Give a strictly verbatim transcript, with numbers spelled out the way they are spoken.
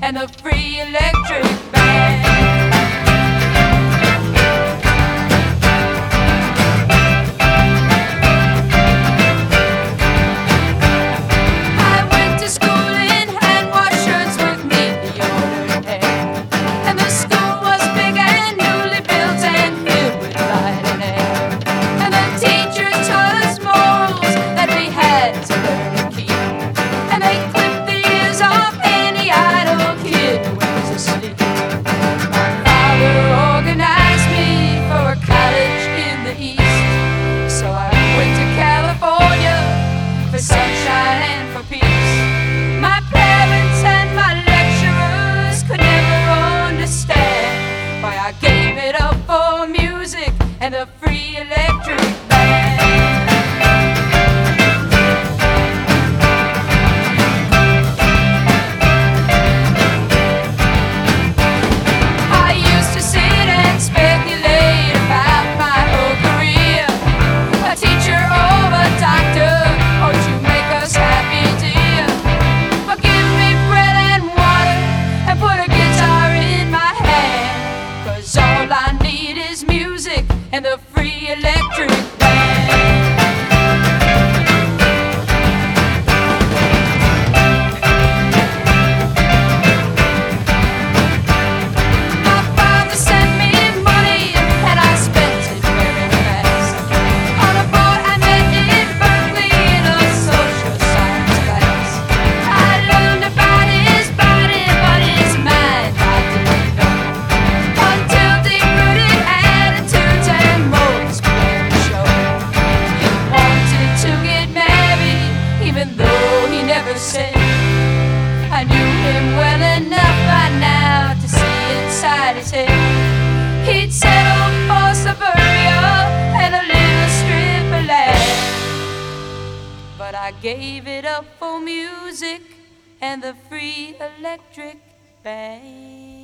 and the free electric band. Sunshine and for peace. My parents and my lecturers could never understand why I gave it up for music and a free electric band. I used to sit and speculate about my whole career, a teacher or a doctor. And the free electric band. My father sent me money and I spent it very fast on a boy I met in Berkeley in a social science class. I learned about his body, but his mind I didn't know until they put it attitudes and modes began to show. He wanted to get married, even though he never said. I knew him well enough by now to see inside his head. He'd settled for suburbia and a little strip of land, but I gave it up for music and the free electric band.